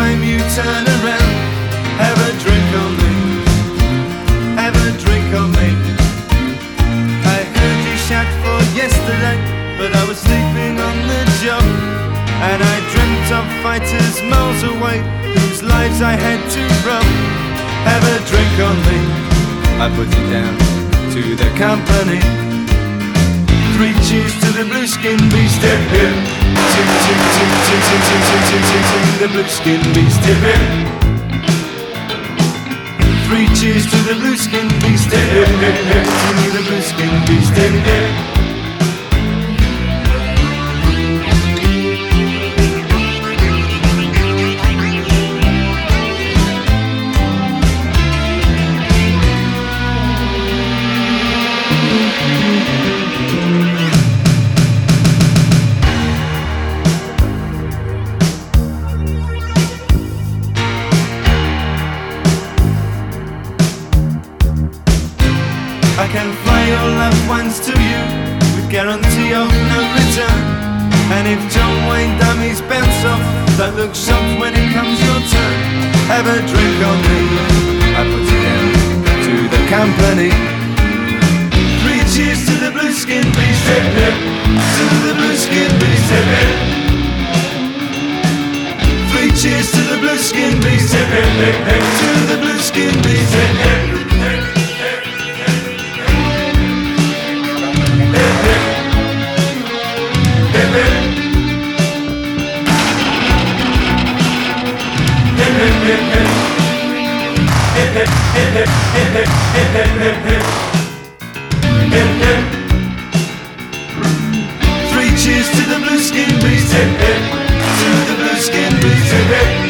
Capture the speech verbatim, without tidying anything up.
time you turn around, have a drink on me, have a drink on me. I heard you shout for yesterday, but I was sleeping on the job, and I dreamt of fighters miles away, whose lives I had to rob. Have a drink on me, I put it down to the company. Three cheers to the blue skin beast, hip hip. Two, two, two, two, two, two, two, two, two, two, the blue skin beast, hip hip. Three cheers to the blue skin beast, hip hip, hip, hip, to the blue skin beast, hip hip. I can fly your loved ones to you with guarantee of no return. And if John Wayne dummies bounce off, don't look shocked when it comes your turn. Have a drink on me, I put it down to the company. Three cheers to the blue skin beast, hip hip, to the blue skin beast, hip hip. Three cheers to the blue skin beast, hip hip, hip, hip, to the blue skin beast, hip hip. Three cheers to the blue skin beast, hip hip, to the blue skin beast, hip hip.